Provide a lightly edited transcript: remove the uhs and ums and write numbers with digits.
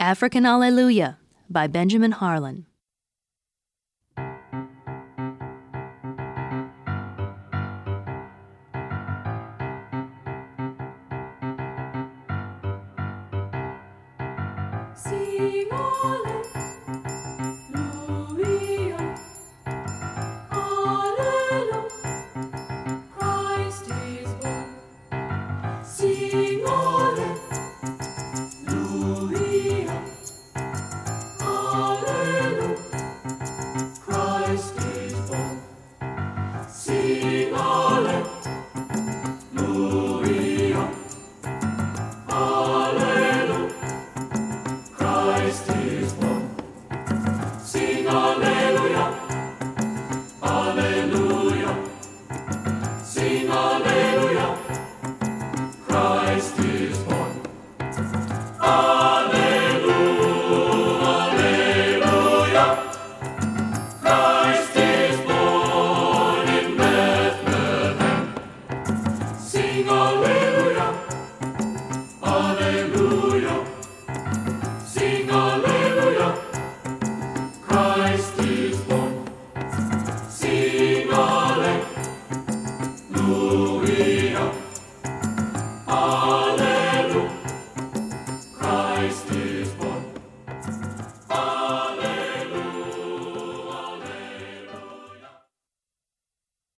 African Alleluia by Benjamin Harlan. Sing Alleluia, Alleluia, Christ is born. Sing Alleluia, Alleluia, Christ is born. Sing Alleluia, Alleluia, Christ is born. Sing Alleluia, Alleluia. Sing Alleluia, Christ is born. Alleluia, Christ is born in Bethlehem. Sing Alleluia, Alleluia. Sing Alleluia, Christ is